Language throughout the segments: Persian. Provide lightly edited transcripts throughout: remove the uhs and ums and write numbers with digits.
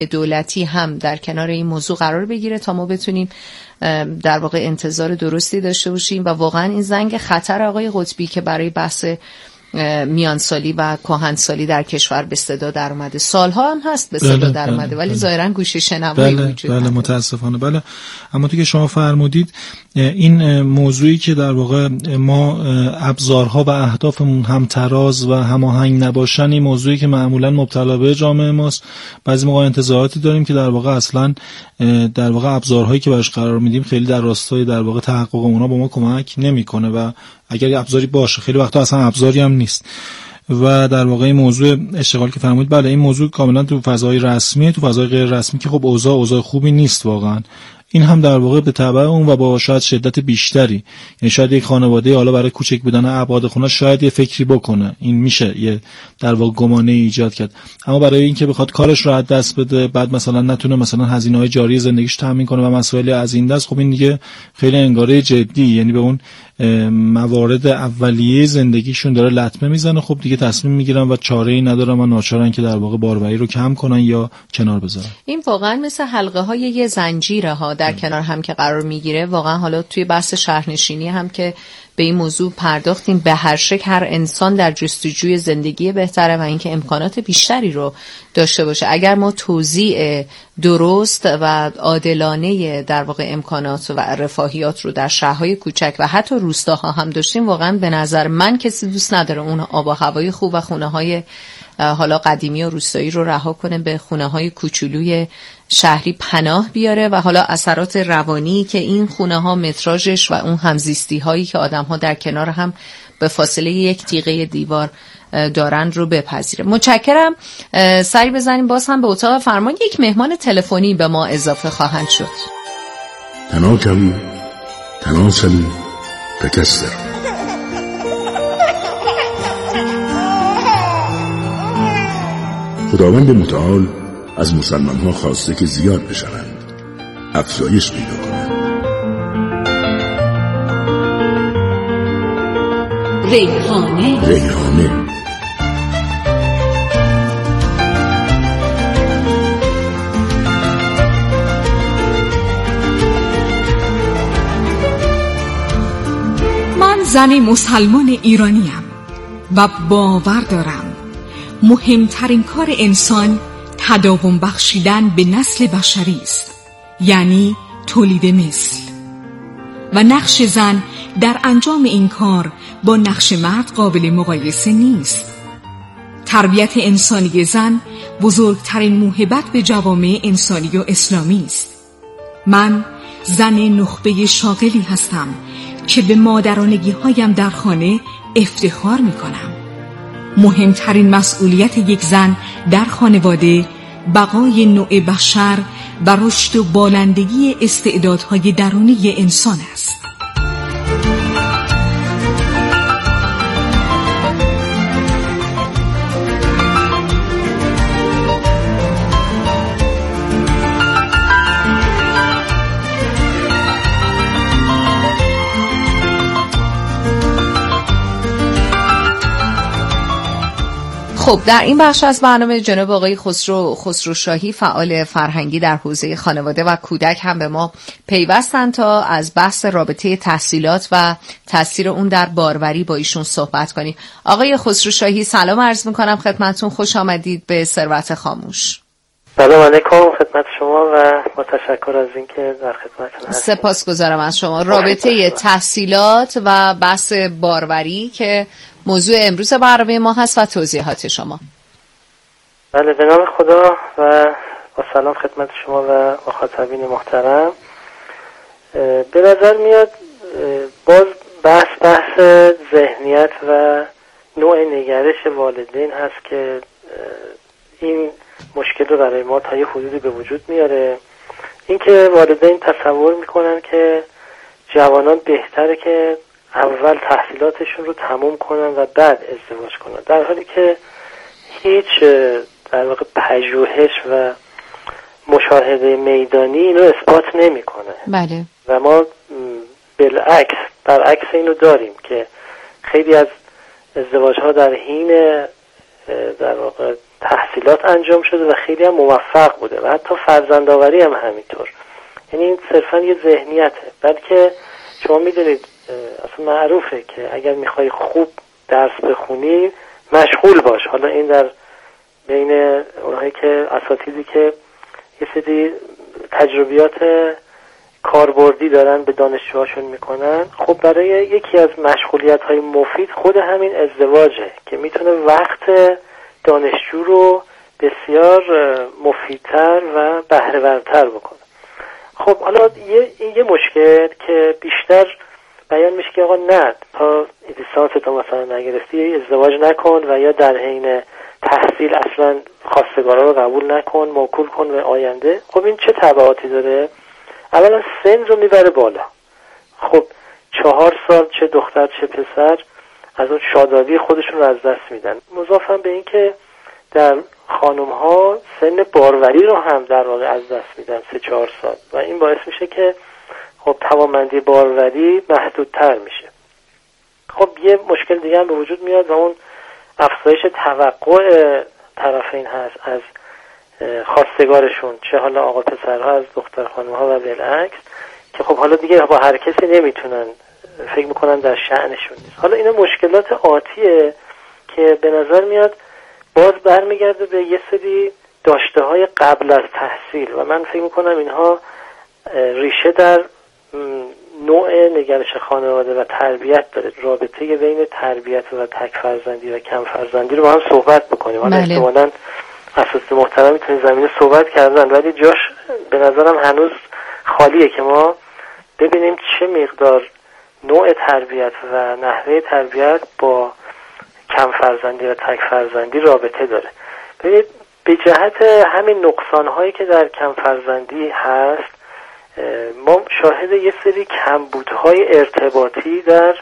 دولتی هم در کنار این موضوع قرار بگیره تا ما بتونیم در واقع انتظار درستی داشته باشیم و واقعا این زنگ خطر آقای قطبی که برای بحث میانسالی و کهنسالی در کشور به صدا در اومده، سالها هم هست به صدا در اومده، ولی ظاهرا گوش شنوایی وجود نداره. متاسفانه بله. اما تو که شما فرمودید این موضوعی که در واقع ما ابزارها و اهدافمون هم تراز و هماهنگ نباشن، این موضوعی که معمولا مبتلا به جامعه ماست. بعضی موقع انتظاراتی داریم که در واقع اصلا در واقع ابزارهایی که براش قرار میدیم خیلی در راستای در واقع تحقق اونها به ما کمک نمیکنه و اگر ابزاری باشه خیلی وقتا اصلا ابزاری هم نیست. و در واقع این موضوع اشتغال که فرمودید، بله این موضوع کاملا تو فضای رسمی، تو فضای غیر رسمی که خب اوضاع خوبی نیست واقعا. این هم در واقع به تبع اون و با شاید شدت بیشتری، یعنی شاید یک خانواده حالا برای کوچک بودن ابعاد خونه شاید یه فکری بکنه، این میشه یه در واقع گمانه ایجاد کرد، اما برای اینکه بخواد کارش رو از دست بده، بعد مثلا نتونه مثلا هزینه‌های جاری زندگیش تامین کنه و مسائل از این دست، خب این دیگه خیلی انگاره جدی، یعنی به اون موارد اولیه زندگیشون داره لطمه میزنه. خب دیگه تصمیم میگیرن و چاره‌ای ندارن و ناچارن که در واقع باربری رو کم کنن یا کنار بذارن. این واقعا مثل حلقه های یه زنجیره ها در کنار هم که قرار میگیره. واقعا حالا توی بحث شهرنشینی هم که به این موضوع پرداختیم، به هر شکل هر انسان در جستجوی زندگی بهتره و اینکه امکانات بیشتری رو داشته باشه. اگر ما توزیع درست و عادلانه در واقع امکانات و رفاهیات رو در شهرهای کوچک و حتی روستاها هم داشتیم، واقعا به نظر من کسی دوست نداره اون آب و هوای خوب و خونه‌های حالا قدیمی و روستایی رو رها کنه به خونه‌های کوچولوی شهری پناه بیاره و حالا اثرات روانی که این خونه‌ها متراژش و اون همزیستی هایی که آدم‌ها در کنار هم به فاصله یک تیغه دیوار دارن رو بپذیره. متشکرم. سری بزنیم باز هم به اتاق فرمان. یک مهمان تلفنی به ما اضافه خواهند شد. تناکم تناسل تکسر. خداوند متعال از مسلمان‌ها خواسته که زیاد بشوند، افزایش پیدا کنند. ریحانه من زن مسلمان ایرانیم و باور دارم مهمترین کار انسان تداوم بخشیدن به نسل بشری است، یعنی تولید مثل، و نقش زن در انجام این کار با نقش مرد قابل مقایسه نیست. تربیت انسانی زن بزرگترین موهبت به جوامع انسانی و اسلامی است. من زن نخبه شاغلی هستم که به مادرانگی هایم در خانه افتخار می کنم. مهمترین مسئولیت یک زن در خانواده بقای نوع بشر و رشد و بالندگی استعدادهای درونی انسان است. خب در این بخش از برنامه جناب آقای خسروشاهی، فعال فرهنگی در حوزه خانواده و کودک، هم به ما پیوستن تا از بحث رابطه تحصیلات و تاثیر اون در باروری با ایشون صحبت کنیم. آقای خسروشاهی سلام عرض میکنم خدمتتون، خوش آمدید به ثروت خاموش. سلام علیکم خدمت شما و با تشکر از اینکه در خدمتتون هستم. سپاسگزارم از شما. رابطه تحصیلات و بحث باروری که موضوع امروز برنامه ما هست و توضیحات شما. بله، به نام خدا و با سلام خدمت شما و مخاطبین محترم. به نظر میاد باز بحث ذهنیت و نوع نگرش والدین هست که این مشکل رو برای ما تا یه حدودی به وجود میاره. اینکه والدین تصور میکنن که جوانان بهتره که اول تحصیلاتشون رو تموم کنن و بعد ازدواج کنن، در حالی که هیچ در واقع پژوهش و مشاهده میدانی اینو اثبات نمیکنه. بله. و ما برعکس اینو داریم که خیلی از ازدواج‌ها در حین در واقع تحصیلات انجام شده و خیلی هم موفق بوده و حتی فرزندآوری هم همینطور. یعنی این صرفا یه ذهنیته، بلکه شما میدونید اصلا معروفه که اگر میخوای خوب درس بخونی مشغول باش. حالا این در بین اونهایی که اساتیدی که یه سری تجربیات کاربردی دارن به دانشجوهاشون میکنن، خب برای یکی از مشغولیت‌های مفید خود همین ازدواجه که میتونه وقت دانشجو رو بسیار مفیدتر و بهره‌ورتر بکنه. خب حالا یه مشکل که بیشتر بیان میشه که آقا نه، تا لیسانس تا مثلا نگرفتی ازدواج نکن و یا در حین تحصیل اصلا خواستگارا رو قبول نکن، موکول کن به آینده. خب این چه تبعاتی داره؟ اولا سن رو میبره بالا. خب 4 سال چه دختر چه پسر از اون شادابی خودشون رو از دست میدن. مضافاً به این که در خانم ها سن باروری رو هم در واقع از دست میدن 3-4 سال و این باعث میشه که خب توانمندی باروری محدودتر میشه. خب یه مشکل دیگه هم به وجود میاد و اون افزایش توقع طرفین هست از خواستگارشون، چه حالا آقا پسرها از دختر خانمها و بالعکس، که خب حالا دیگه با هر کسی نمیتونن، فکر میکنن در شأنشون نیست. حالا اینا مشکلات آتیه که به نظر میاد باز برمیگرده به یه سری داشته های قبل از تحصیل و من فکر میکنم اینها ریشه در نوع نگرش خانواده و تربیت داره. رابطه بین تربیت و تک فرزندی و کم فرزندی رو با هم صحبت بکنیم. حالا احتمالاً اساتید محترم میتونید زمینه صحبت کردن ولی جاش به نظرم هنوز خالیه که ما ببینیم چه مقدار نوع تربیت و نحوه تربیت با کم فرزندی و تک فرزندی رابطه داره. ببینید به جهت همین نقصان‌هایی که در کم فرزندی هست ما شاهد یه سری کمبودهای ارتباطی در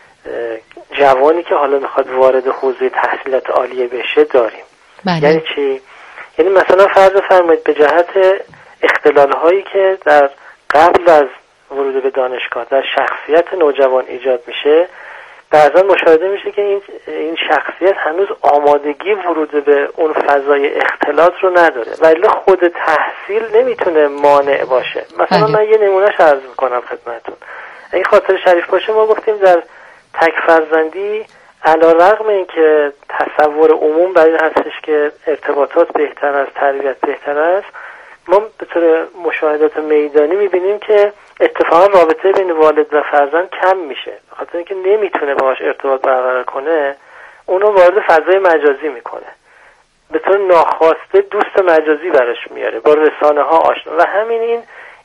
جوانی که حالا میخواد وارد حوزه تحصیلات عالیه بشه داریم. بله. یعنی چی؟ یعنی مثلا فرض فرمایید به جهت اختلال‌هایی که در قبل از ورود به دانشگاه در شخصیت نوجوان ایجاد میشه، بعضا مشاهده میشه که این شخصیت هنوز آمادگی ورود به اون فضای اختلاط رو نداره ولی خود تحصیل نمیتونه مانع باشه. مثلا من یه نمونهش عرض میکنم خدمتتون. اگه خاطر شریف باشه ما گفتیم در تک فرزندی علیرغم اینکه تصور عموم بر این هستش که ارتباطات بهتر از تربیت بهتر است، ما به طور مشاهدات میدانی میبینیم که اتفاقا رابطه بین والد و فرزند کم میشه، خاطر اینکه نمیتونه باهاش ارتباط برقرار کنه، اونو وارد فضای مجازی میکنه، به طور ناخواسته دوست مجازی برش میاره، با رسانه ها آشنا و همین این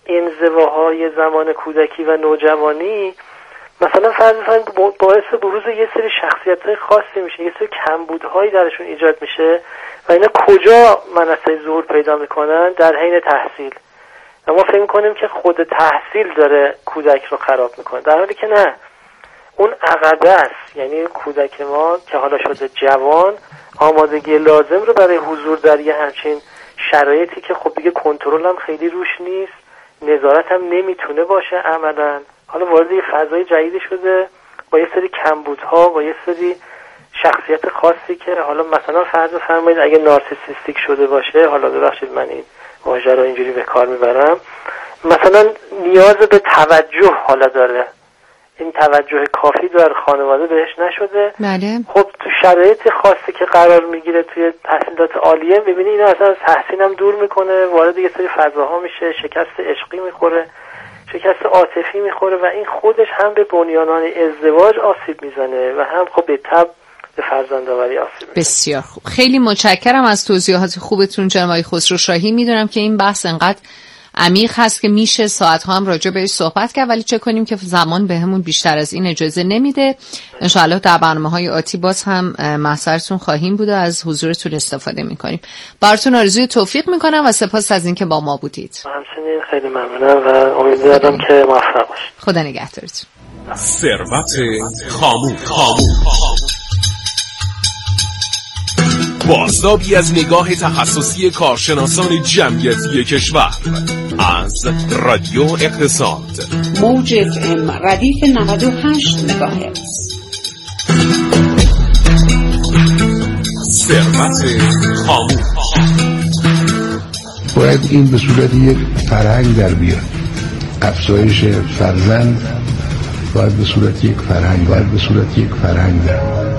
انزواهای زمان کودکی و نوجوانی مثلا فرض باعث بروز یه سری شخصیت‌های خاصی میشه، یه سری کمبودهایی درشون ایجاد میشه و اینا کجا منصه ظهور پیدا میکنن؟ در حین تحصیل. و ما فکر میکنیم که خود تحصیل داره کودک رو خراب میکنه، در حالی که نه، اون عقبه است. یعنی کودک ما که حالا شده جوان آمادگی لازم رو برای حضور در یه همچین شرایطی که خب دیگه کنترل هم خیلی روش نیست، نظارت هم نمیتونه باشه عملاً، حالا وارد یه فضای جدیدی شده با یه سری کمبودها، با یه سری شخصیت خاصی که حالا مثلا فرض فرمایید اگه نارسیسیستیک شده باشه، حالا ببخشید من این واژه رو اینجوری به کار میبرم، مثلا نیاز به توجه حالا داره، این توجه کافی در خانواده بهش نشده. بله. خب تو شرایط خاصی که قرار میگیره توی تحصیلات عالیه میبینی اینا اصلا از تحصیل هم دور میکنه، وارد یه سری فضاها میشه، شکست عشقی میخوره، شکست عاطفی میخوره و این خودش هم به بنیانان ازدواج آسیب میزنه و هم خب به تبع به فرزندآوری آسیب میزنه. بسیار خوب، خیلی متشکرم از توضیحات خوبتون جناب آقای خسرو شاهی. میدونم که این بحث انقدر عمیق هست که میشه ساعت‌ها هم راجع بهش صحبت کرد، ولی چه کنیم که زمان بهمون بیشتر از این اجازه نمیده. انشاءالله در برنامه‌های آتی باز هم محضرتون خواهیم بود و از حضورتون استفاده میکنیم. براتون آرزوی توفیق میکنم و سپاس از اینکه با ما بودید. همچنین خیلی ممنونم و امیدوارم که موفق باشید. خدا نگهدارتون. ثروت خاموش. بازتابی از نگاه تخصصی کارشناسان جمعیتی کشور از رادیو اقتصاد، موج FM ردیف 98 مگاهرتز. ثروت خاموش. باید این به صورت یک فرهنگ در بیاد. افزایش فرزند باید به صورت یک فرهنگ در بیاد.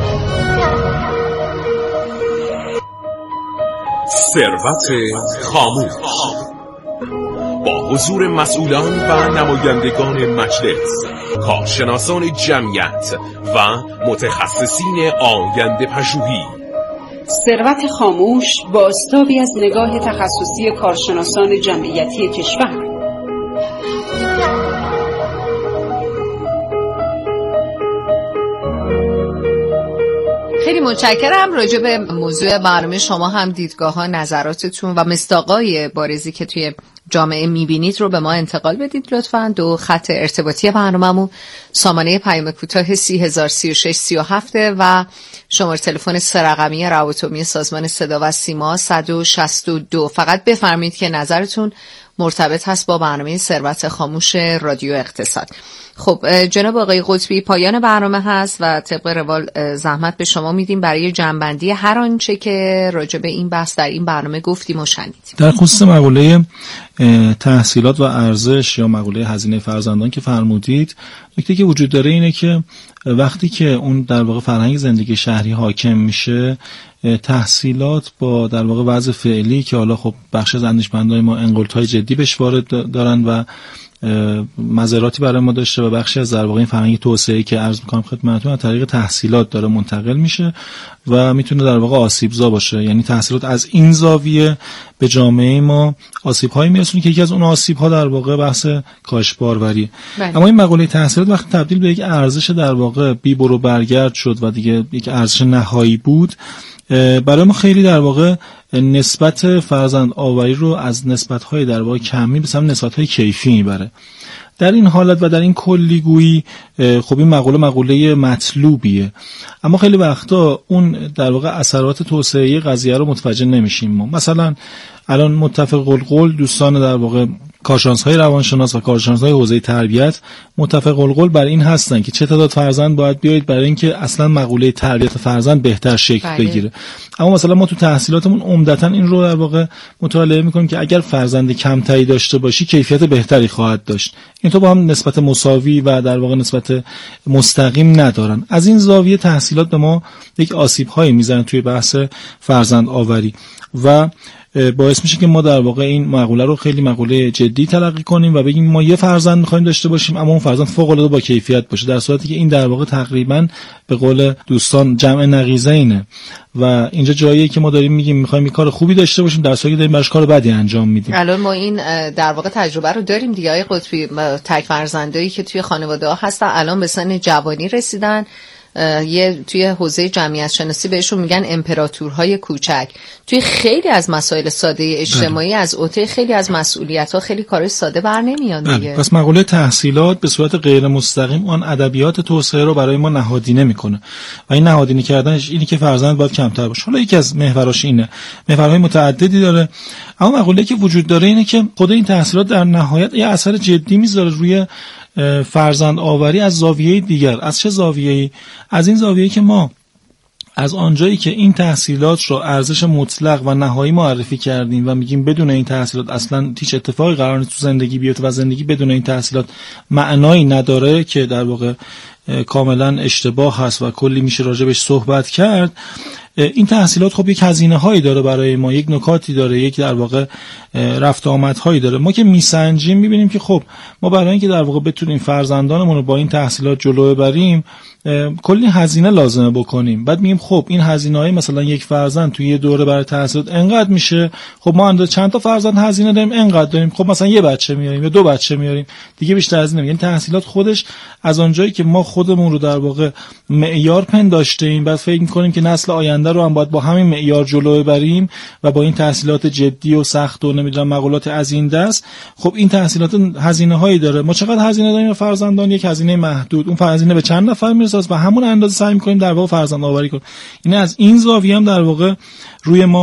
ثروت خاموش با حضور مسئولان و نمایندگان مجلس، کارشناسان جمعیت و متخصصین آینده پژوهی. ثروت خاموش بازتابی از نگاه تخصصی کارشناسان جمعیتی کشور. خیلی متشکرم. راجع به موضوع برنامه شما هم دیدگاه ها، نظراتتون و مصداقای بارزی که توی جامعه میبینید رو به ما انتقال بدید لطفاً. 2 خط ارتباطی برنامه‌مون سامانه پیام کوتاه 303637 و شماره تلفن 3 رقمی روابط عمومی سازمان صدا و سیما 162. فقط بفرمایید که نظرتون مرتبط هست با برنامه ثروت خاموش رادیو اقتصاد. خب جناب آقای قطبی، پایان برنامه هست و طبق روال زحمت به شما میدیم برای جنبندی هر آنچه که راجع به این بحث در این برنامه گفتیم و شنیدیم. در خصوص مقوله تحصیلات و ارزش یا مقوله هزینه فرزندان که فرمودید، نکته که وجود داره اینه که وقتی که اون در واقع فرهنگ زندگی شهری حاکم میشه، تحصیلات با در واقع وضع فعلی که حالا خب بخش از اندیشمندان ما انقلاب‌های جدی بهش وارد دارن و مضراتی برای ما داشته و بخشی از در واقع این فرهنگ توسعه‌ای که عرض می‌کنم خدمتتون از طریق تحصیلات داره منتقل میشه و میتونه در واقع آسیبزا باشه. یعنی تحصیلات از این زاویه به جامعه ما آسیب‌هایی میرسونه که یکی از اون آسیب‌ها در واقع بحث کاهش باروری. اما این مقوله تحصیلات وقتی تبدیل به یک ارزش در واقع بی برو برگرد شد و دیگه یک ارزش نهایی بود، برای ما خیلی در واقع نسبت فرزند آوری رو از نسبت‌های در واقع کمی به سمت نسبت‌های کیفی میبره. در این حالت و در این کلیگویی خب این مقوله مطلوبیه، اما خیلی وقتا اون در واقع اثرات توسعه قضیه رو متوجه نمیشیم. ما مثلا الان متفق القول دوستان در واقع کارشناس‌های روانشناس و کارشناس‌های حوزه تربیت متفق القول بر این هستن که چه تعداد فرزند باید بیایید برای اینکه اصلا مقوله تربیت فرزند بهتر شکل بگیره. اما مثلا ما تو تحصیلاتمون عمدتاً این رو در واقع مطالعه می‌کنیم که اگر فرزند کمتری داشته باشی کیفیت بهتری خواهد داشت. این تو با هم نسبت مساوی و در واقع نسبت مستقیم ندارن. از این زاویه تحصیلات به ما یک آسیب‌هایی میزنن توی بحث فرزند آوری و باعث میشه که ما در واقع این مقوله رو خیلی مقوله جدی تلقی کنیم و بگیم ما یه فرزند می‌خوایم داشته باشیم اما اون فرزند فوق‌العاده با کیفیت باشه، در صورتی که این در واقع تقریباً به قول دوستان جمع نقیضینه و اینجا جاییه که ما داریم میگیم می‌خوایم یه کار خوبی داشته باشیم در صورتی که داریم براش کار بدی انجام میدیم. الان ما این در واقع تجربه رو داریم دیگه آقای قطبی، تک فرزندایی که توی خانواده‌ها هستن الان به سن جوانی رسیدن، توی حوزه جمعیت شناسی بهشون میگن امپراتورهای کوچک. توی خیلی از مسائل ساده اجتماعی از عهده خیلی از مسئولیت‌ها خیلی کارهای ساده بر نمیاد دیگه. پس مقوله تحصیلات به صورت غیر مستقیم آن ادبیات توسعه رو برای ما نهادینه میکنه و این نهادینه کردنش اینه که فرزند باید کمتر باشه. حالا یکی از محوراش اینه، محورهای متعددی داره، اما مقوله‌ای که وجود داره اینه که خود این تحصیلات در نهایت یه اثر جدی میذاره روی فرزند آوری از زاویه دیگر. از چه زاویه‌ای؟ از این زاویه‌ای که ما از آنجایی که این تحصیلات رو ارزش مطلق و نهایی معرفی کردیم و میگیم بدون این تحصیلات اصلا هیچ اتفاقی قرار نیست تو زندگی بیفته و زندگی بدون این تحصیلات معنایی نداره که در واقع کاملا اشتباه هست و کلی میشه راجبش صحبت کرد. این تحصیلات خب یک هزینه هایی داره برای ما، یک نکاتی داره، یک در واقع رفت آمد هایی داره. ما که میسنجیم میبینیم که خب ما برای اینکه در واقع بتونیم فرزندانمون رو با این تحصیلات جلو ببریم کلی هزینه لازمه بکنیم. بعد میگیم خب این هزینه‌های مثلا یک فرزند توی یه دوره برای تحصیلات انقدر میشه، خب ما اندازه چند تا فرزند هزینه داریم انقدر داریم، خب مثلا یه بچه میاریم یا 2 بچه میاریم دیگه بیشتر از این. یعنی تحصیلات خودش از اونجایی که ما خودمون رو در واقع معیار پنداشتیم بعد فکر می‌کنیم که نسل آینده رو هم باید با همین معیار جلو ببریم و با این تحصیلات جدی و سخت و نمیدونم مقولات از این دست، خب این تحصیلات هزینه‌هایی داره. ما چقدر هزینه داریم فرزندان؟ یک هزینه محدود. اون هزینه به چند نفر میرسه و همون اندازه سعی می‌کنیم در واقع فرزند آوری کنیم. یعنی از این زاویه هم در واقع روی ما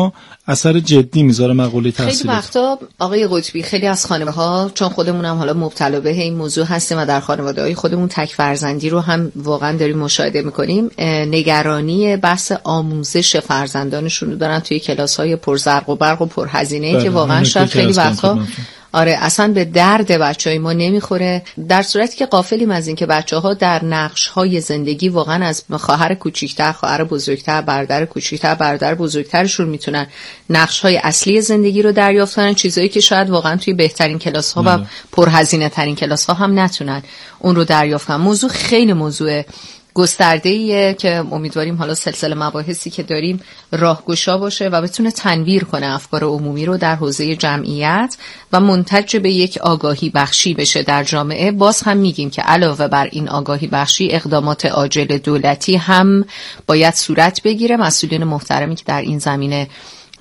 اثر جدی میذاره مقوله تحصیلات. خیلی وقتا آقای قطبی خیلی از خانواها، چون خودمون هم حالا مبتلا به این موضوع هستیم و در خانواده‌های خودمون تک فرزندی رو هم واقعا داریم مشاهده میکنیم، نگرانی بحث آموزش فرزندانشون رو دارن توی کلاس‌های پرزرق و برق و پرهزینه‌ای که واقعا شاید خیلی وقتا اصلا به درد بچهای ما نمیخوره، در صورتی که غافلیم از این که بچه‌ها در نقش‌های زندگی واقعا از خواهر کوچیک‌تر، خواهر بزرگتر، برادر کوچیک‌تر، برادر بزرگترشون میتونن نقش‌های اصلی زندگی رو دریافت کنن، چیزایی که شاید واقعا توی بهترین کلاس‌ها و پرهزینه‌ترین کلاس‌ها هم نتونن اون رو دریافت کنن. موضوع خیلی موضوع گسترده‌ایه که امیدواریم حالا سلسله مباحثی که داریم راهگشا باشه و بتونه تنویر کنه افکار عمومی رو در حوزه جمعیت و منتج به یک آگاهی بخشی بشه در جامعه. باز هم میگیم که علاوه بر این آگاهی بخشی، اقدامات عاجل دولتی هم باید صورت بگیره. مسئولین محترمی که در این زمینه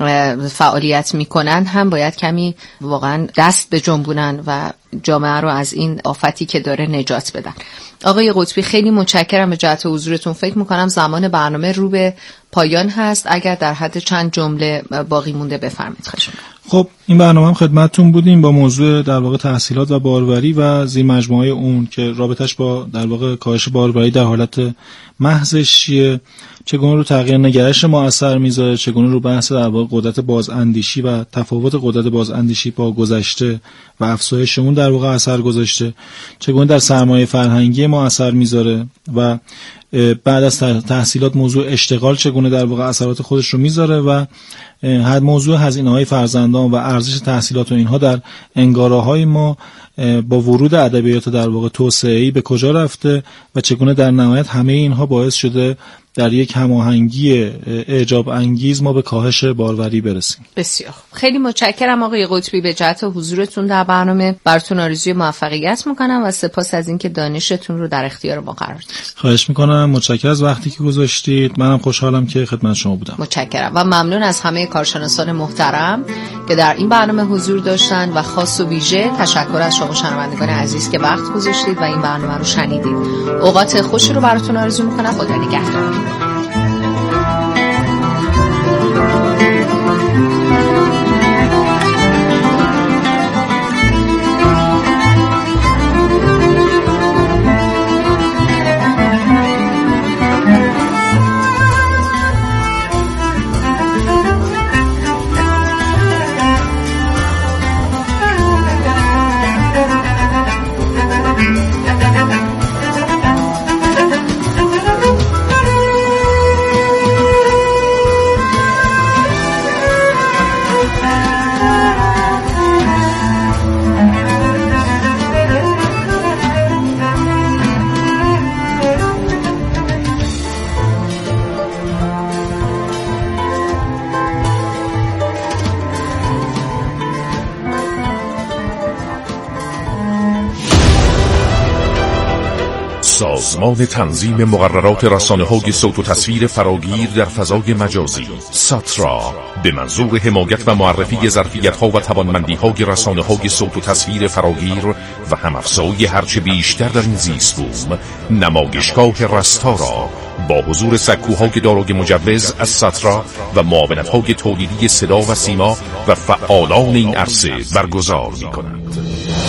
فعالیت میکنن هم باید کمی واقعا دست به جنبونن و جامعه رو از این آفتی که داره نجات بدن. آقای قطبی خیلی متشکرم به جهت حضورتون. فکر میکنم زمان برنامه رو به پایان هست، اگر در حد چند جمله باقی مونده بفرمایید. خواهش می‌کنم. خب این برنامه هم خدمتتون بودیم با موضوع در واقع تحصیلات و باروری و زیر مجموعه اون که رابطش با در واقع کاهش باروری در حالت محضش چیه، چگونه رو تغییر نگرش ما اثر میذاره، چگونه رو بحث در واقع قدرت بازاندیشی و تفاوت قدرت بازاندیشی با گذشته و افزایش اون در واقع اثر گذاشته، چگونه در سرمایه فرهنگی ما اثر میذاره و بعد از تحصیلات موضوع اشتغال چگونه در واقع اثرات خودش رو میذاره و هر موضوع هزینه‌های فرزندان و ارزش تحصیلات و اینها در انگاره‌های ما با ورود ادبیات در واقع توسعه‌ای به کجا رفته و چگونه در نهایت همه اینها باعث شده در یک هماهنگی اعجاب انگیز ما به کاهش باروری برسیم. بسیار خیلی متشکرم آقای قطبی به جهت حضورتون در برنامه. براتون آرزوی موفقیت میکنم و سپاس از اینکه دانشتون رو در اختیار ما قرار دادید. خواهش میکنم، متشکرم از وقتی که گذاشتید. منم خوشحالم که خدمت شما بودم. متشکرم و ممنون از همه کارشناسان محترم که در این برنامه حضور داشتن و خاص و ویژه تشکر از شما شنوندگان عزیز که وقت گذاشتید و این برنامه رو شنیدید. اوقات خوشی رو براتون آرزو میکنم. خدا نگهدار. سازمان تنظیم مقررات رسانه‌های صوت و تصویر فراگیر در فضای مجازی ساترا به منظور حمایت و معرفی ظرفیت‌ها و توانمندی‌های رسانه‌های صوت و تصویر فراگیر و هم‌افزایی هرچه بیشتر در این زیست‌بوم نمایشگاه رستا را با حضور سکوهای دارای مجوز از ساترا و معاونت‌های تولیدی صدا و سیما و فعالان این عرصه برگزار می‌کنند.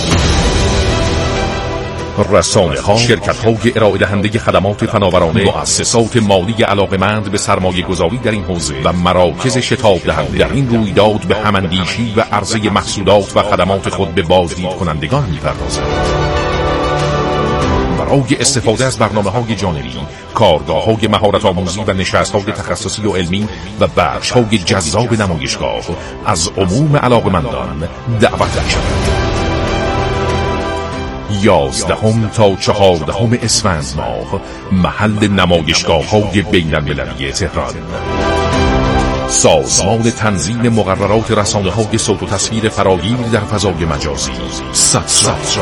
رسانه‌ها، شرکت‌های ارائه دهنده خدمات فناورانه، مؤسسات مالی علاقه‌مند به سرمایه‌گذاری در این حوزه و مراکز شتاب دهنده در این رویداد به هم‌اندیشی و عرضه محصولات و خدمات خود به بازدید کنندگان می‌پردازند. برای استفاده از برنامه‌های جانبی، کارگاه‌های مهارت‌آموزی و نشست‌های تخصصی و علمی و بخش‌های جذاب نمایشگاه از عموم علاقه‌مندان دعوت می‌شود. 11 تا 14 اسفند ماه محل نمایشگاه‌های بین‌المللی تهران. سازمان تنظیم مقررات رسانه‌های صوت و تصویر فراگیر در فضای مجازی ساترا.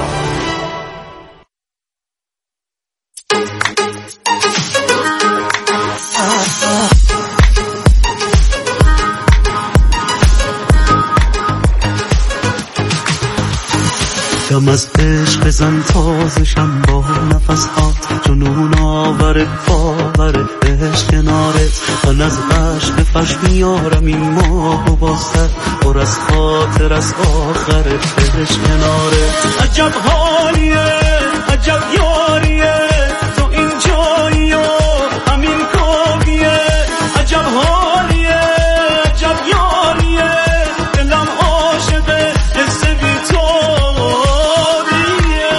دم از عشق بزن تازشم با نفس هات، جنون آور باور عشق کنارت. من از عشق فش میارم این ماه و بازتر، پر از خاطر از آخر عشق کنارت. عجب حالیه عجب یاریه تو این جایی و همین کابیه. عجب حالیه عجب یاریه دلم عاشقه حس بی تابیه.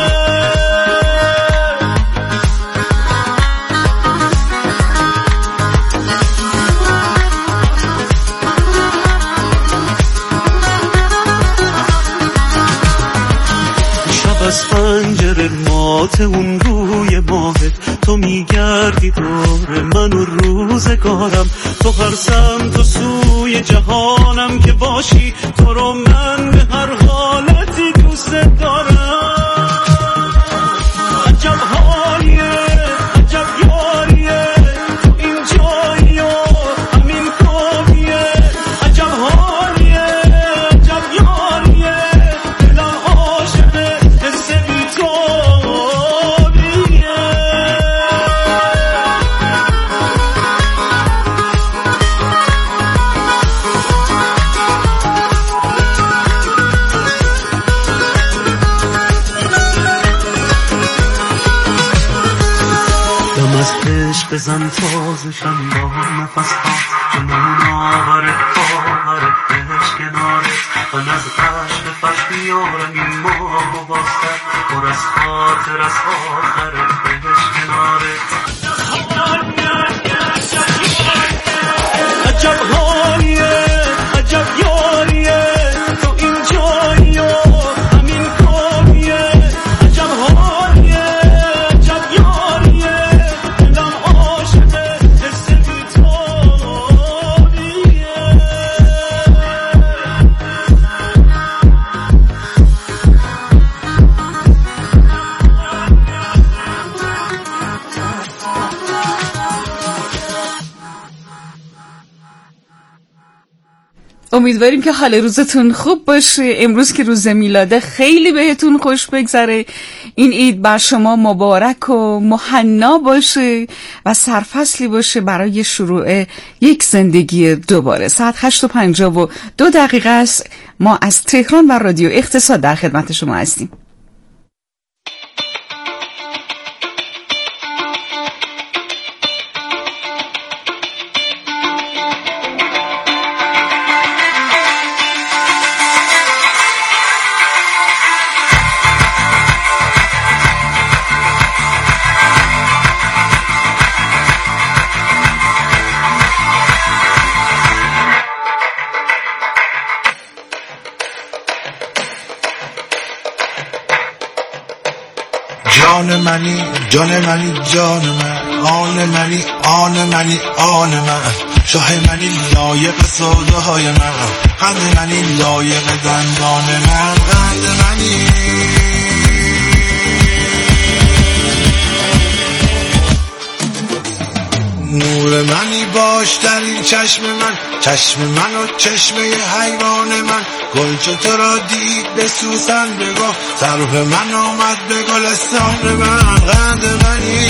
شب از پنجره مات اون روی ماهت، تو میگردی دور من و روزگارم. تو هر سمت و سوی جهانم که باشی، تو رو من به هر حالتی دوست دارم. عجب حالیه عجب یاریه تو این جایی و همین کابیه. عجب حالیه عجب یاریه دلم عاشقه حس بی تابیه. دم از عشق بزن تازشم با نفس هات، جنون آور باور عشق کنارت. من از عشق فش میارم این ماه و بازتر، پر از خاطر از آخر عشق کنارت. عجب حالیه عجب یاریه تو این جایی و همین کابیه. عجب حالیه عجب یاریه دلم عاشقه حس بی تابیه. امیدواریم که حال روزتون خوب باشه. امروز که روز میلاده خیلی بهتون خوش بگذره. این عید بر شما مبارک و مهنا باشه و سرفصلی باشه برای شروع یک زندگی دوباره. ساعت 8:52 است. ما از تهران و رادیو اقتصاد در خدمت شما هستیم. جان منی جان منی جان من، آن منی آن منی آن من، شاه منی لایق سودای من، قند منی لایق دندان من، قند منی نور منی باش در این چشم من، چشم من و چشمه حیوان من، گلچه تو را دید به سوسن بگاه، سرو من آمد به گلستان من، قند منی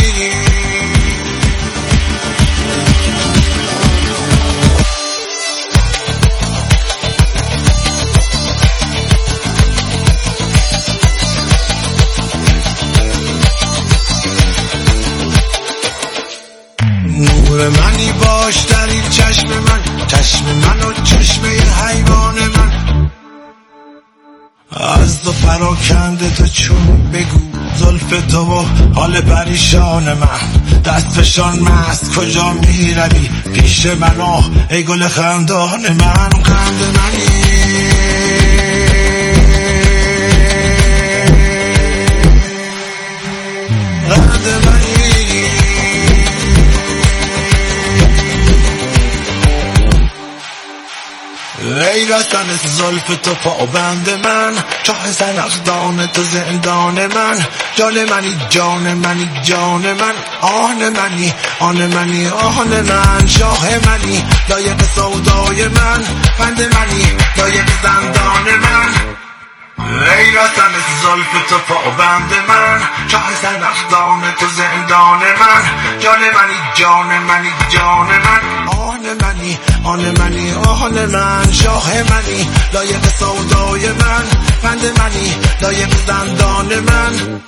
نور منی باش در این چشم من، چشم من و چشمه حیوان من، از تو پراکنده تو چون بگو زلف تو و حال پریشان من، دست فشان مست کجا می روی پیش من آه ای گل خندان من، قند منی قند منی ای رسن زلف تو پابند من، چاه زنخدان تو زندان من، جان منی جان منی جان من، آن منی آن منی آن من، شاه منی لایق سودای من، قند منی لایق زندان من، ای رسن زلف تو پابند من، چاه سرخدان تو زندان من، جان منی جان منی جان من، آن منی آن منی آن من، شاه منی لایق سودای من، بند منی لایق زندان من.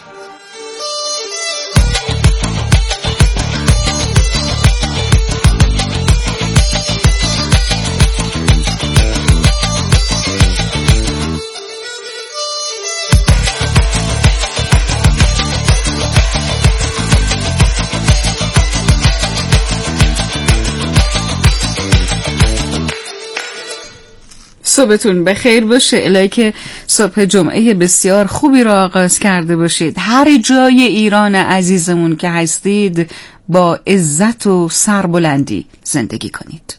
صبحتون بخیر باشه. الهی که صبح جمعه بسیار خوبی را آغاز کرده باشید. هر جای ایران عزیزمون که هستید با عزت و سربلندی زندگی کنید.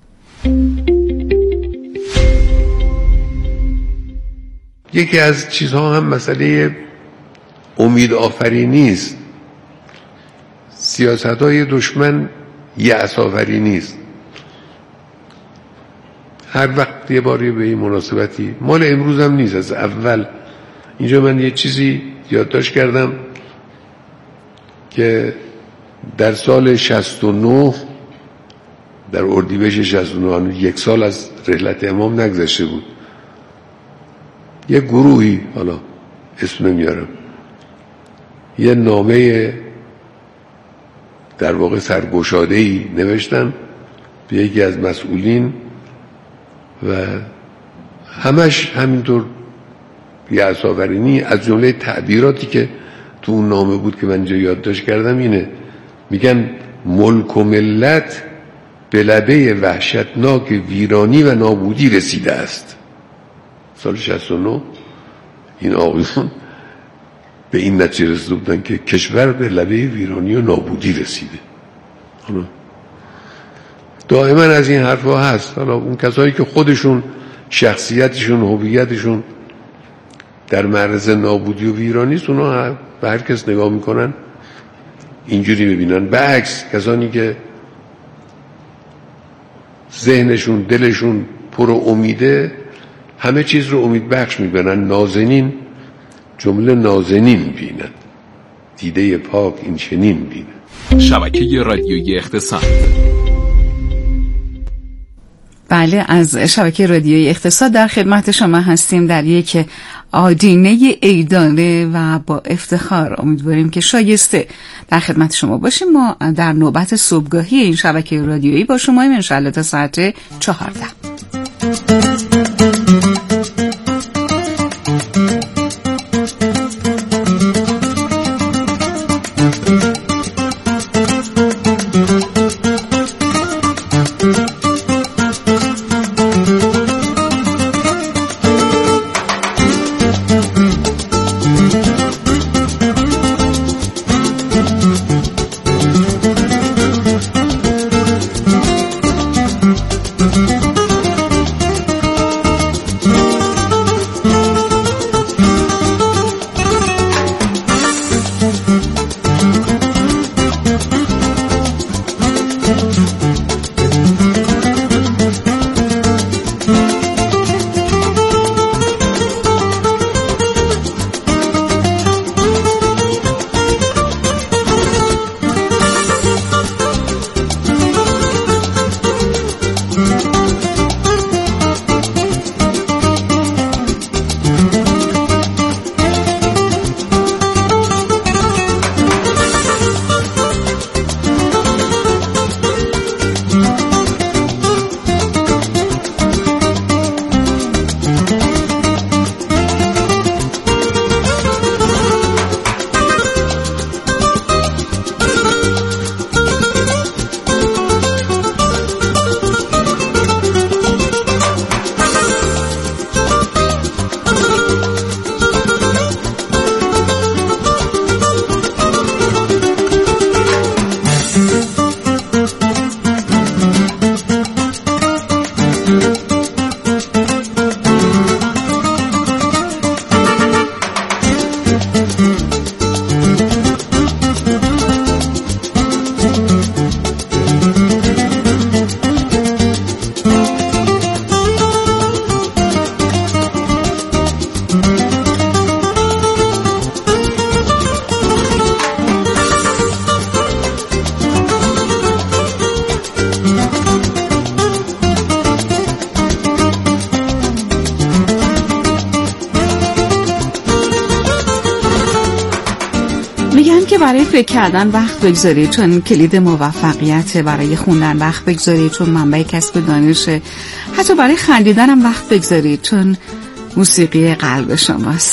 یکی از چیزها هم مسئله امید آفرینی است. سیاست‌های دشمن یأس آفرینی است. هر وقت یه باری به این مناسبتی، مال امروز هم نیست، از اول اینجا من یه چیزی یادداشت کردم که در سال 69 در اردیبهشت 69 یک سال از رحلت امام نگذشته بود، یه گروهی، حالا اسم نمیارم، یه نامه در واقع سرگشاده‌ای نوشتن به یکی از مسئولین و همش همینطور یأس آورینی. از جمله تعبیراتی که تو اون نامه بود که من اینجا یادداشت کردم اینه، میگن ملک و ملت به لبه وحشتناک ویرانی و نابودی رسیده است. سال 69 این آقایون به این نتیجه رسیده بودن که کشور به لبه ویرانی و نابودی رسیده. دائما از این حرفا هست. حالا اون کسایی که خودشون شخصیتشون هویتشون در معرض نابودی و ویرانی است، اونا به هر کس نگاه میکنن اینجوری ببینن. برعکس کسانی که ذهنشون دلشون پر امیده همه چیز رو امید بخش میبینن. نازنین جمله نازنین بینن، دیده پاک این چنین بینن. شبکه رادیویی اقتصاد. بله، از شبکه رادیویی اقتصاد در خدمت شما هستیم در یک آدینه عیدانه و با افتخار. امیدواریم که شایسته در خدمت شما باشیم. ما در نوبت صبحگاهی این شبکه رادیویی با شما ان شاءالله تا ساعت 14. اینکه برای فکر کردن وقت بگذارید چون کلید موفقیت، برای خوندن وقت بگذارید چون منبع کسب دانشه، حتی برای خندیدن هم وقت بگذارید چون موسیقی قلب شماست.